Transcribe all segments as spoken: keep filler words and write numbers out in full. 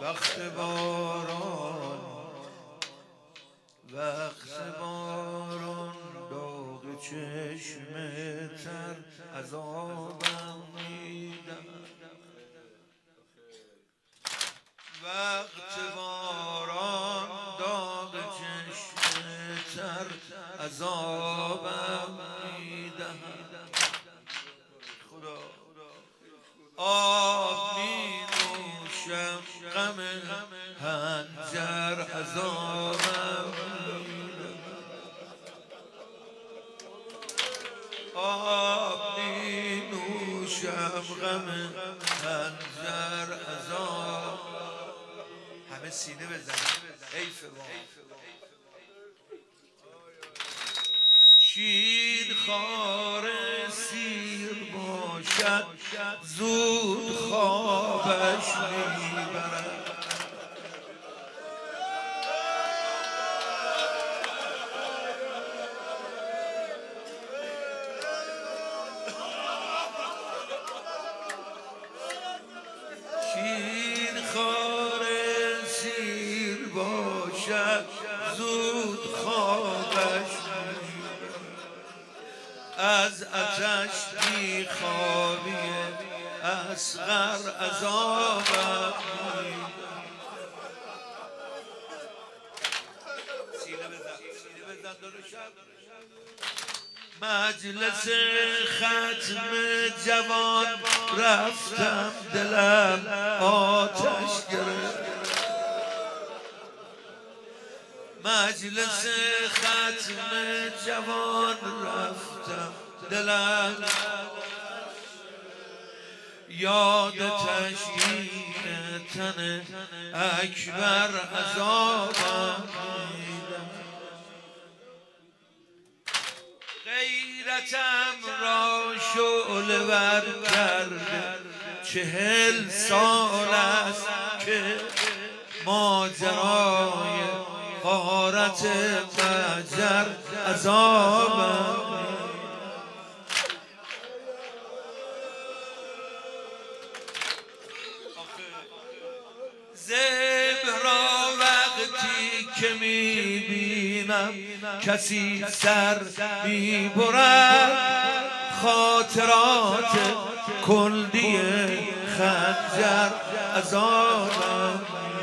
وقت باران وقت باران داغ چشم تر عذابم میدهد وقت باران داغ چشم تر عذابم میدهد خدا آب می نوشم غم هنجر عذابم آب می نوشم غم هنجر عذاب همه سینه بزن حیف شیر خار سیر باشد زود خوابش میبرد شیر خار سیر باشد زود خوابش از آتش بیخوابی اصغر عذابم مجلس ختم جوان رفتم دلم آتش گرفت مجلس ختم جوان رفتم دلم یاد تشییع تن اکبر عذابم غیرتم را شعله ور کرده چهل سال است که ماجرای غارت مجر عذابم ذبح را وقتی که میبینم کسی سر میبرد خاطرات کلدی خنجر عذابم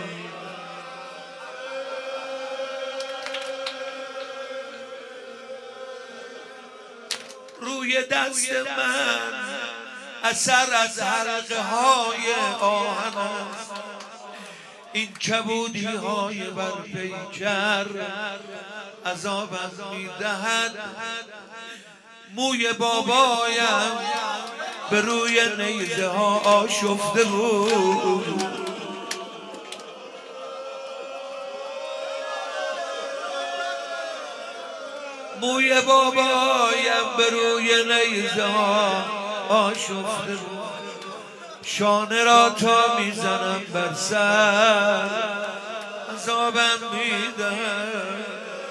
روی دست من اثر از حلقه های آهن است این کبودی های بر پیکر عذابم میدهد موی بابایم به روی نیزه ها آشفته بود موی بابایم به روی نیزه ها آشفته بود شانه را تا میزنم بر سر عذابم میدهد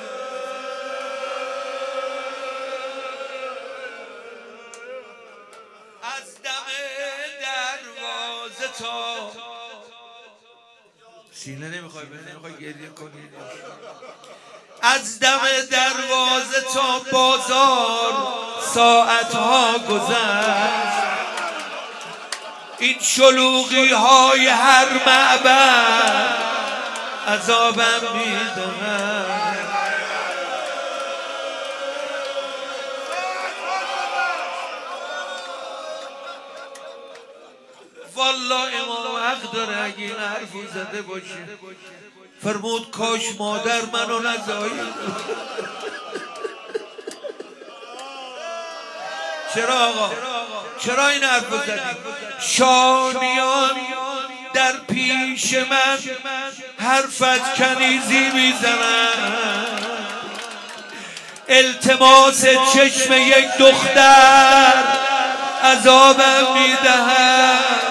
از دم دروازه تا سینه نمیخوای بزنی نمیخوای گریه کنی از دم دروازه تا بازار ساعتها گذشت این شلوغی های هر معبد عذابم میدهد والله امام حق داره اگه این حرفو زده باشه فرمود کاش مادر منو نزایید چرا آقا چرا این حرفو زدی شانیان در پیش من حرفت کنیزی میزنن التماس چشم یک دختر عذابم میدهد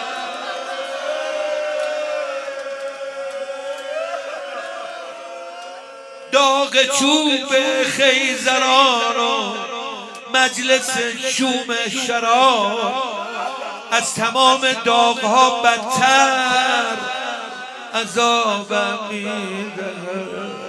داغ چوب خیزران و مجلس شوم شراب از تمام داغها بدتر عذابم میدهد.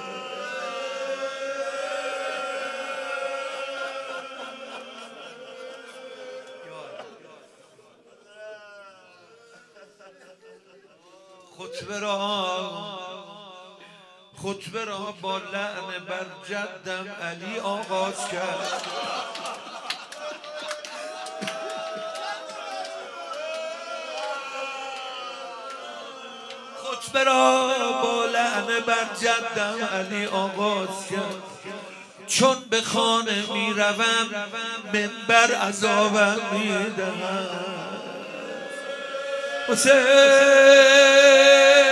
خطبه را خطبه را با لعن بر جدم علی آغاز کرد. خطبه را با لعن بر جدم علی آغاز کرد. چون به خانه می روم منبر عذابم می دهد. حسین